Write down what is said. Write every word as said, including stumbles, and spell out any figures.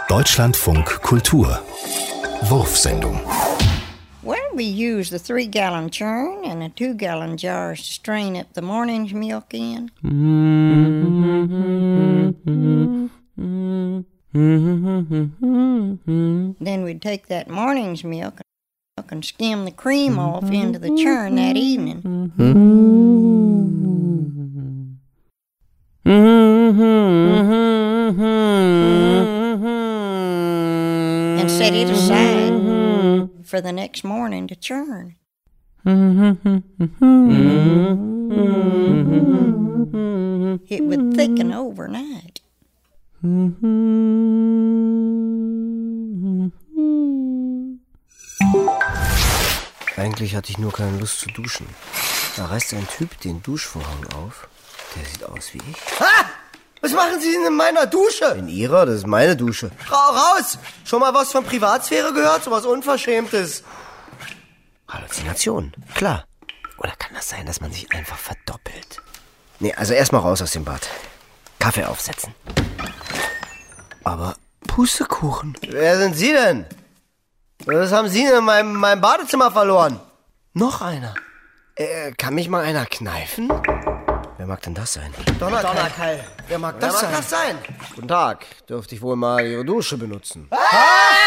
Deutschlandfunk Kultur Wurfsendung. Well, we use the three-gallon churn and the two-gallon jars to strain up the morning's milk in. Then we'd take that morning's milk and skim the cream off into the churn that evening. And set it aside for the next morning to churn. It would thicken overnight. Eigentlich hatte ich nur keine Lust zu duschen. Da reißt ein Typ den Duschvorhang auf. Der sieht aus wie ich. Ah! Was machen Sie denn in meiner Dusche? In Ihrer? Das ist meine Dusche. Ra- raus! Schon mal was von Privatsphäre gehört? So was Unverschämtes. Halluzination, klar. Oder kann das sein, dass man sich einfach verdoppelt? Nee, also erstmal raus aus dem Bad. Kaffee aufsetzen. Aber Pustekuchen. Wer sind Sie denn? Was haben Sie denn in meinem, meinem Badezimmer verloren? Noch einer. Äh, kann mich mal einer kneifen? Wer mag denn das sein? Donnerkeil. Donnerkeil. Wer mag Wer das mag sein? das sein? Guten Tag. Dürfte ich wohl mal Ihre Dusche benutzen? Ah!